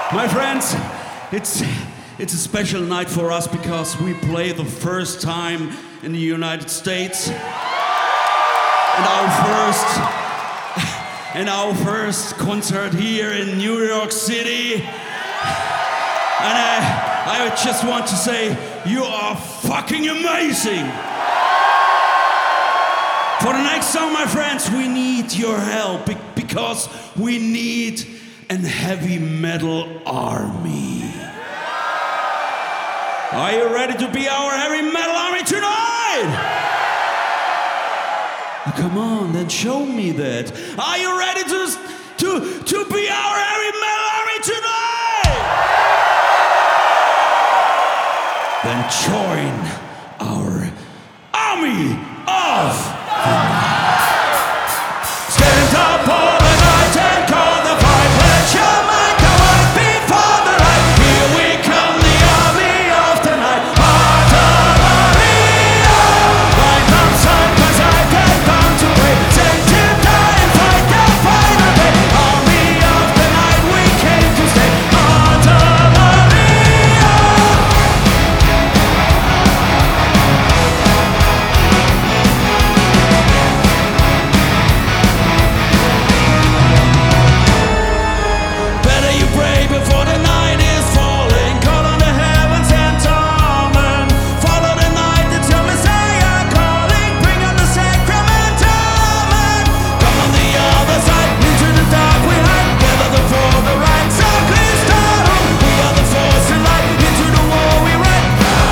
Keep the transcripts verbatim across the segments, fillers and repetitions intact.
My friends, it's it's a special night for us because we play the first time in the United States. And our first and our first concert here in New York City. And I, I just want to say, you are fucking amazing. For the next song, my friends, we need your help be- because we need a heavy metal army. Are you ready to be our heavy metal army tonight? Oh, come on, then show me that. Are you ready to, to, to be our heavy metal army tonight? Then join our army of the night. Stand up all the night and call the fight. Let your mind go out before the light. Here we come, the army of the night. Heart of Maria. Line up side by side and bound to break. Send to die and fight the final day. Army of the night, we came to stay. Heart of Maria. Better you pray before the night is falling. Call on the heavens and torment. Follow the night, it's your Messiah calling. Bring on the sacrament, amen. Come on the other side, into the dark we hide. Gather the for the right, so clear start. We are the force and light, into the war we ride.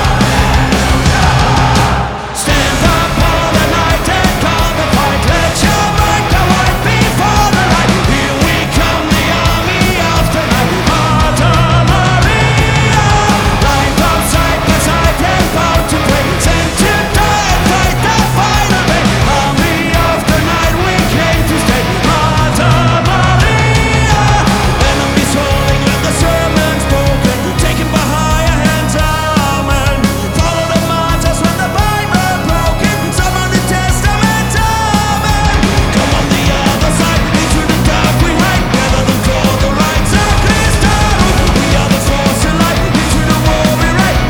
Stand up all the night and call the fight. Let your mind go out before the light. Here we come, the army of the night. Heart of Maria. Lined up side by side and bound to break. Sent to die and fight the final day. Army of the night, we came to stay. Heart of Maria. Enemies falling, let the sermons broken. Taken by higher hands, amen. Follow the martyrs when the Bible broken. Some on the Testament, amen. Come on the other side, into the dark we hide. Gather them for the right, so clear start. We are the force and light, into the war we ride.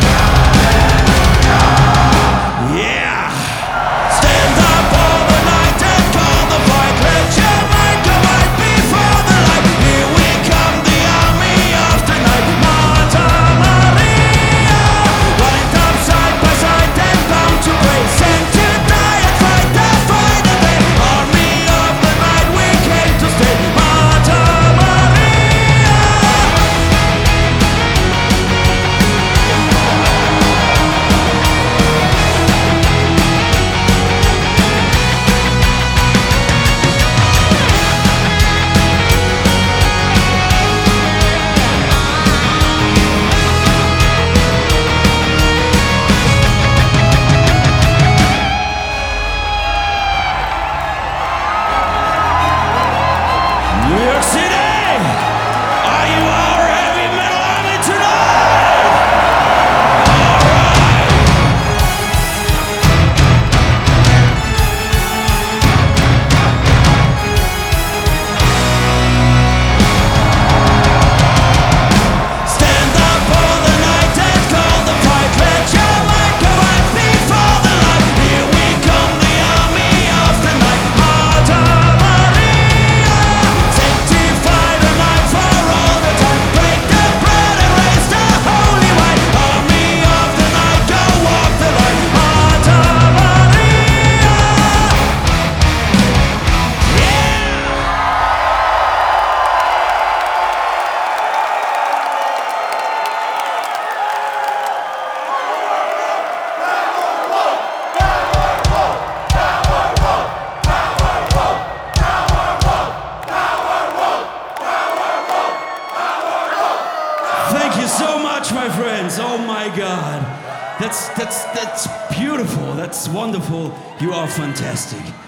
Yeah! Stand up all the night and call the fight. Let your mind go out before the light. Here we come, the army of the night. Heart of Maria. Lined up side by side and bound to break. Sent to die and fight the final day. Army of the night, we came to stay. Heart of Maria. New York City! Are you our heavy metal army tonight? Alright! Stand up all the night and call the fight. Let your mind go out before the light. Here we come, the army of the night. Heart of Maria. Sanctify the night for all the time. Break the bread and raise the holy wine. Army of the night, go walk the line. Heart of Maria. Yeah! Thank you so much, my friends. Oh my God. That's that's that's beautiful. That's wonderful. You are fantastic.